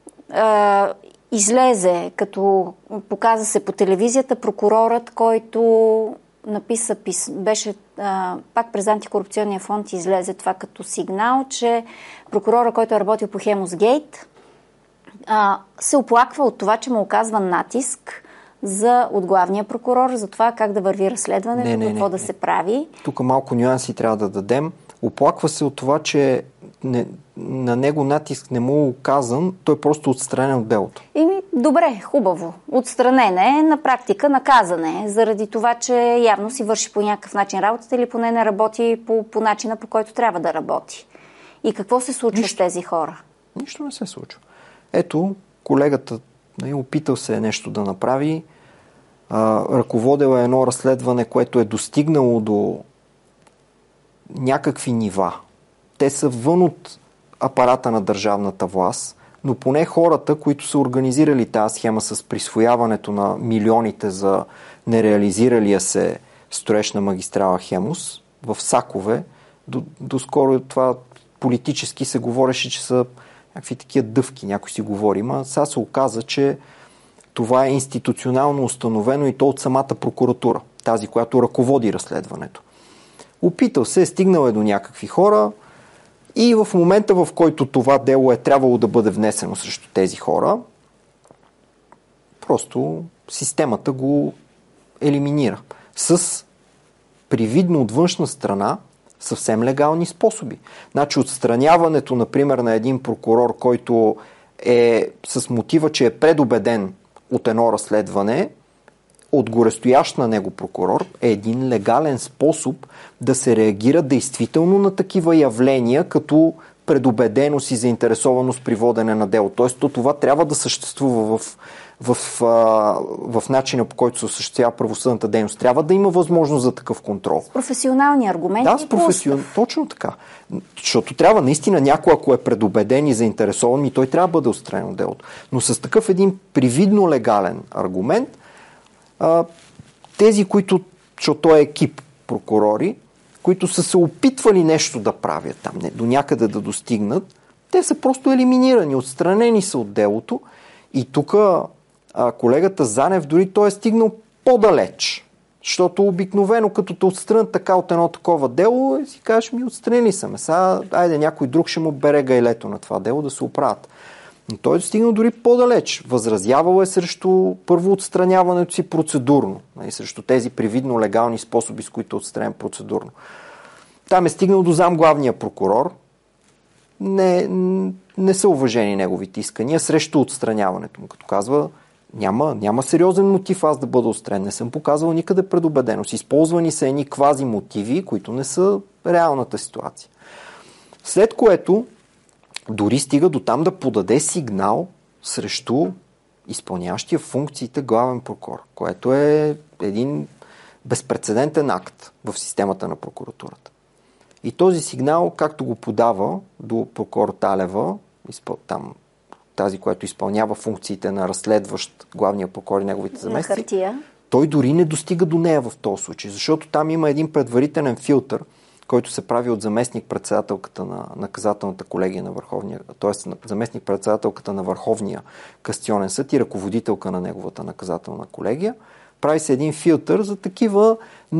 а, излезе, като показа се по телевизията, прокурорът, който написа, пис... беше а, пак през антикорупционния фонд излезе това като сигнал, че прокурора, който е работил по Хемусгейт, а, се оплаква от това, че му оказва натиск за от главния прокурор, за това как да върви разследването, не, не, какво не, да не. се прави. Тук малко нюанси трябва да дадем. Оплаква се от това, че не, на него натиск не му е оказан, той е просто отстранен от делото. Ими, добре, хубаво. Отстранен е, на практика наказан е, заради това, че явно си върши по някакъв начин работата или поне не работи по, по начина, по който трябва да работи. И какво се случва Нищо. с тези хора? Нищо не се случва. Ето, колегата опитал се е нещо да направи, а, ръководил е едно разследване, което е достигнало до някакви нива. Те са вън от апарата на държавната власт, но поне хората, които са организирали тази схема с присвояването на милионите за нереализиралия се строеж на магистрала Хемус в сакове, до, доскоро това политически се говореше, че са някакви такива дъвки, някой си говори, ма сега се оказа, че това е институционално установено и то от самата прокуратура, тази, която ръководи разследването. Опитал се, е стигнал е до някакви хора и в момента, в който това дело е трябвало да бъде внесено срещу тези хора, просто системата го елиминира. С привидно от външна страна съвсем легални способи. Значи отстраняването, например, на един прокурор, който е с мотива, че е предубеден от едно разследване, от горестоящ на него прокурор, е един легален способ да се реагира действително на такива явления, като предубеденост и заинтересованост при водене на дело. Тоест, то това трябва да съществува в, в, в, в начина, по който се осъществява правосъдната дейност. Трябва да има възможност за такъв контрол. С професионални аргументи. Да, с професионални. Точно така. Защото трябва наистина някой, ако е предубеден и заинтересован, и той трябва да бъде отстранен от делото. Но с такъв един привидно легален аргумент, тези, които, защото той е екип прокурори, които са се опитвали нещо да правят там, не, до някъде да достигнат, те са просто елиминирани, отстранени са от делото. И тук колегата Занев дори той е стигнал по-далеч. Защото обикновено, като те отстранят така от едно такова дело, си кажеш, ми отстрани са ме. Сега, айде, някой друг ще му бере гайлето на това дело да се оправят. Но той е стигнал дори по-далеч. Възразявал е срещу първо отстраняването си процедурно. И срещу тези привидно легални способи, с които отстраням процедурно. Там е стигнал до зам главния прокурор. Не, не са уважени неговите искания срещу отстраняването му. Като казва, няма, няма сериозен мотив аз да бъда отстранен. Не съм показвал никъде предубеденост. Използвани са едни квази мотиви, които не са реалната ситуация. След което дори стига до там да подаде сигнал срещу изпълняващия функциите главен прокурор, което е един безпрецедентен акт в системата на прокуратурата. И този сигнал, както го подава до прокурор Талева, там, тази, която изпълнява функциите на разследващ главния прокурор и неговите заместници, той дори не достига до нея в този случай, защото там има един предварителен филтър, който се прави от заместник-председателката на наказателната колегия на Върховния, т.е. заместник-председателката на Върховния касационен съд и ръководителка на неговата наказателна колегия. Прави се един филтър за такива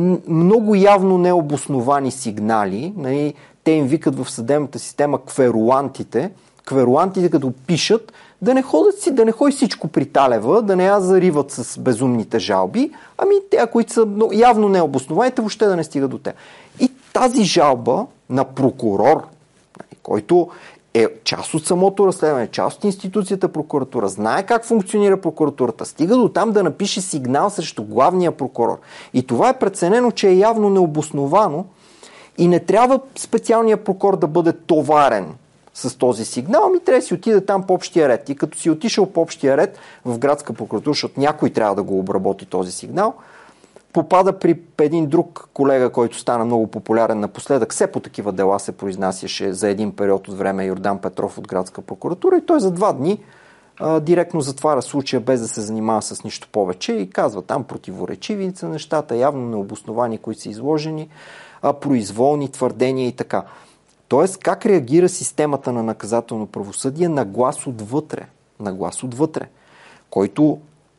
много явно необосновани сигнали. Нали, те им викат в съдебната система кверулантите. Кверулантите като пишат, да не ходят си, да не ходи всичко при Талева, да не я зариват с безумните жалби, ами те, които са явно необосновани, въобще да не стигат до те. И тази жалба на прокурор, който е част от самото разследване, част от институцията прокуратура, знае как функционира прокуратурата, стига до там да напише сигнал срещу главния прокурор. И това е преценено, че е явно необосновано и не трябва специалният прокурор да бъде товарен с този сигнал, ами трябва да си отиде там по общия ред. И като си отишъл по общия ред в градска прокуратура, защото някой трябва да го обработи този сигнал, попада при един друг колега, който стана много популярен напоследък. Все по такива дела се произнасяше за един период от време Йордан Петров от градска прокуратура и той за два дни а, директно затваря случая без да се занимава с нищо повече и казва там противоречиви са нещата, явно необосновани, които са изложени, а, произволни твърдения и така. Тоест, как реагира системата на наказателно правосъдие на глас отвътре, на глас отвътре, който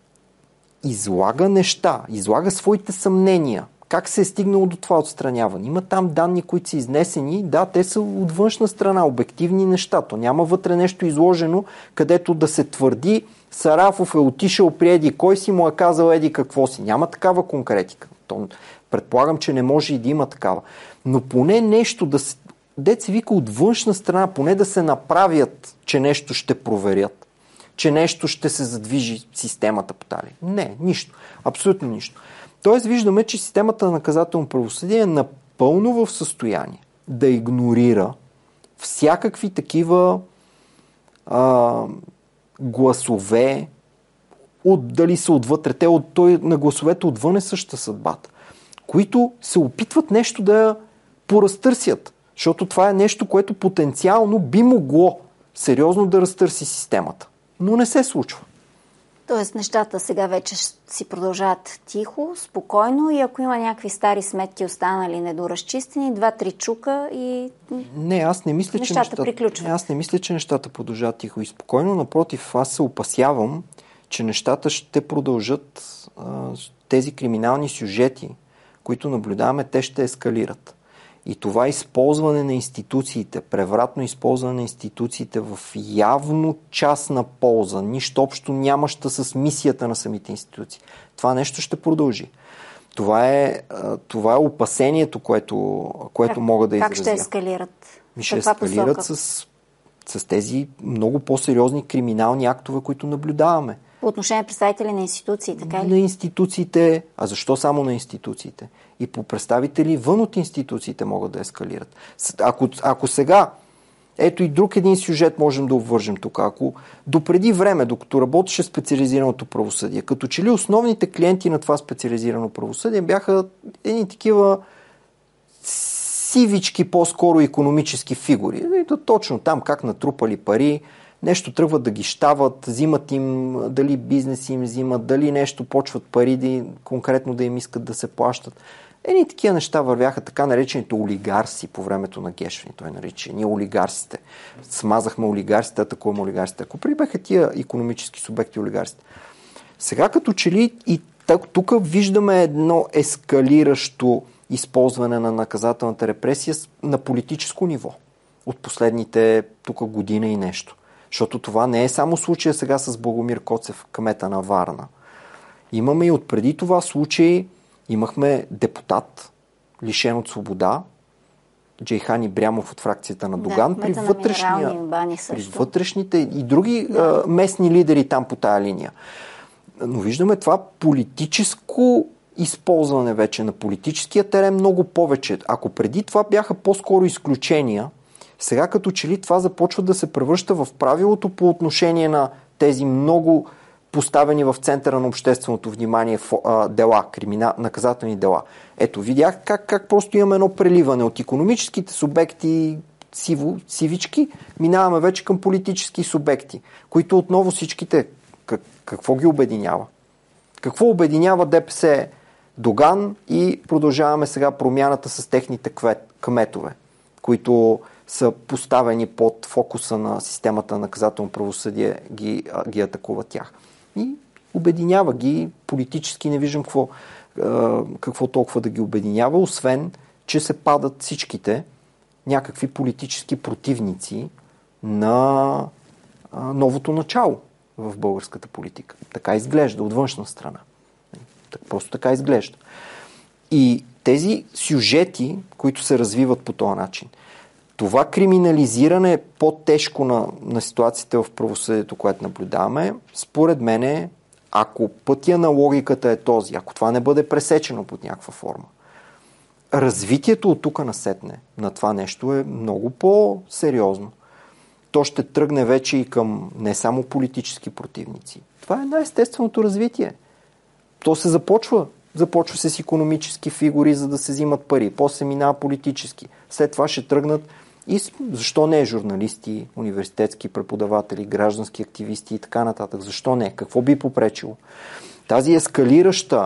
излага неща, излага своите съмнения. Как се е стигнало до това отстраняване? Има там данни, които са изнесени. Да, те са от външна страна, обективни неща. То няма вътре нещо изложено, където да се твърди Сарафов е отишъл при еди кой си, му е казал еди какво си. Няма такава конкретика. То, предполагам, че не може и да има такава. Но поне нещо да се дет се вика от външна страна, поне да се направят, че нещо ще проверят, че нещо ще се задвижи системата по тали. Не, нищо. Абсолютно нищо. Тоест виждаме, че системата на наказателно правосъдие е напълно в състояние да игнорира всякакви такива а, гласове, от, дали са отвътре, те от, той, на гласовете отвън е същата съдбата, които се опитват нещо да поразтърсят. Защото това е нещо, което потенциално би могло сериозно да разтърси системата. Но не се случва. Тоест нещата сега вече си продължават тихо, спокойно и ако има някакви стари сметки останали недоразчистени, два-три чука и не, аз не мисля, нещата, че нещата приключват. Не, аз не мисля, че нещата продължават тихо и спокойно. Напротив, аз се опасявам, че нещата ще продължат, тези криминални сюжети, които наблюдаваме, те ще ескалират. И това използване на институциите, превратно използване на институциите в явно частна полза, нищо общо нямаща с мисията на самите институции. Това нещо ще продължи. Това е, това е опасението, което, което как, мога да изразя. Как ще ескалират? Ми ще ескалират с, с тези много по-сериозни криминални актове, които наблюдаваме. По отношение на представители на институции, така ли? На институциите. А защо само на институциите? И по представители вън от институциите могат да ескалират. Ако, ако сега, ето и друг един сюжет можем да обвържем тук. Ако допреди време, докато работеше специализираното правосъдие, като че ли основните клиенти на това специализирано правосъдие бяха едни такива сивички, по-скоро икономически фигури. И то точно там как натрупали пари, нещо тръгват да ги щават, взимат им, дали бизнес им взимат, дали нещо почват пари, да, конкретно да им искат да се плащат. Едни такива неща вървяха, така наречените олигарси по времето на Гешвин. Той нарича. Ние олигарсите. Смазахме олигарсите, атакуваме олигарсите. Ако прибеха тия икономически субекти олигарсите. Сега като че ли и тук виждаме едно ескалиращо използване на наказателната репресия на политическо ниво от последните тук година и нещо. Защото това не е само случая сега с Богомир Коцев, кмета на Варна. Имаме и отпреди това случаи, имахме депутат, лишен от свобода, Джейхан Ибрямов от фракцията на Доган, да, при, вътрешния, при вътрешните и други да. а, местни лидери там по тая линия. Но виждаме това политическо използване вече на политическия терен много повече. Ако преди това бяха по-скоро изключения, сега като че ли това започва да се превръща в правилото по отношение на тези много поставени в центъра на общественото внимание дела, кримина, наказателни дела. Ето, видях как, как просто имаме едно преливане от икономическите субекти, сиво, сивички, минаваме вече към политически субекти, които отново всичките, как, какво ги обединява? Какво обединява ДПС, Доган и продължаваме сега промяната с техните кметове, които са поставени под фокуса на системата на наказателно правосъдие, ги, ги атакуват тях. И обединява ги политически, не виждам какво, какво толкова да ги обединява, освен, че се падат всичките някакви политически противници на новото начало в българската политика. Така изглежда от външна страна. Просто така изглежда. И тези сюжети, които се развиват по този начин, това криминализиране е по-тежко на, на ситуацията в правосъдието, което наблюдаваме, според мен, ако пътя на логиката е този, ако това не бъде пресечено под някаква форма, развитието от тук насетне на това нещо е много по-сериозно. То ще тръгне вече и към не само политически противници. Това е най-естественото развитие. То се започва. Започва се с икономически фигури, за да се взимат пари. После се минава политически. След това ще тръгнат и защо не журналисти, университетски преподаватели, граждански активисти и така нататък. Защо не? Какво би попречило? Тази ескалираща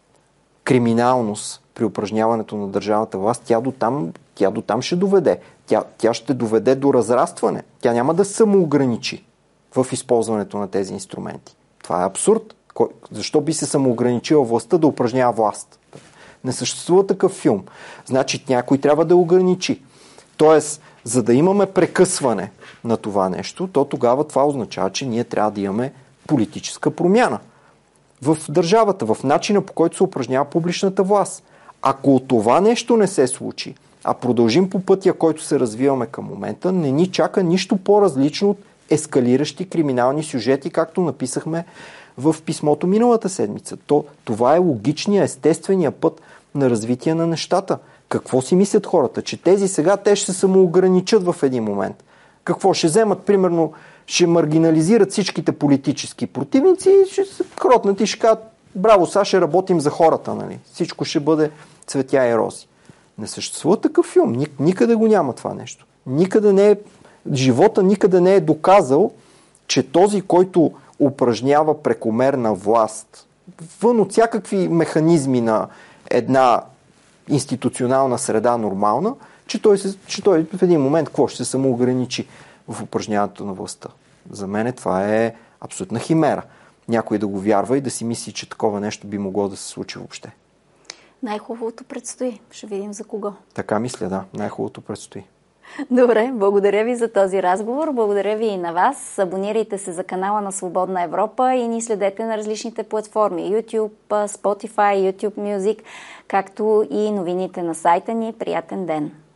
криминалност при упражняването на държавната власт, тя до там, тя до там ще доведе. Тя, тя ще доведе до разрастване. Тя няма да самоограничи в използването на тези инструменти. Това е абсурд. Защо би се самоограничила властта да упражнява власт? Не съществува такъв филм. Значи някой трябва да ограничи. Тоест, за да имаме прекъсване на това нещо, то тогава това означава, че ние трябва да имаме политическа промяна в държавата, в начина, по който се упражнява публичната власт. Ако това нещо не се случи, а продължим по пътя, който се развиваме към момента, не ни чака нищо по-различно от ескалиращи криминални сюжети, както написахме в писмото миналата седмица. То, това е логичният, естественият път на развитие на нещата. Какво си мислят хората? Че тези сега те ще се самоограничат в един момент. Какво? Ще вземат, примерно, ще маргинализират всичките политически противници и ще се кротнат и ще кажат: браво, сега ще работим за хората, нали? Всичко ще бъде цветя и рози. Не съществува такъв филм. Никъде го няма това нещо. Никъде не е, живота никъде не е доказал, че този, който упражнява прекомерна власт вън от всякакви механизми на една институционална среда нормална, че той, се, че той в един момент какво ще се самоограничи в упражняването на властта. За мен това е абсолютна химера. Някой да го вярва и да си мисли, че такова нещо би могло да се случи въобще. Най-хубавото предстои. Ще видим за кого. Така мисля, да. Най-хубавото предстои. Добре, благодаря ви за този разговор. Благодаря ви и на вас. Абонирайте се за канала на Свободна Европа и ни следете на различните платформи YouTube, Spotify, YouTube Music, както и новините на сайта ни. Приятен ден!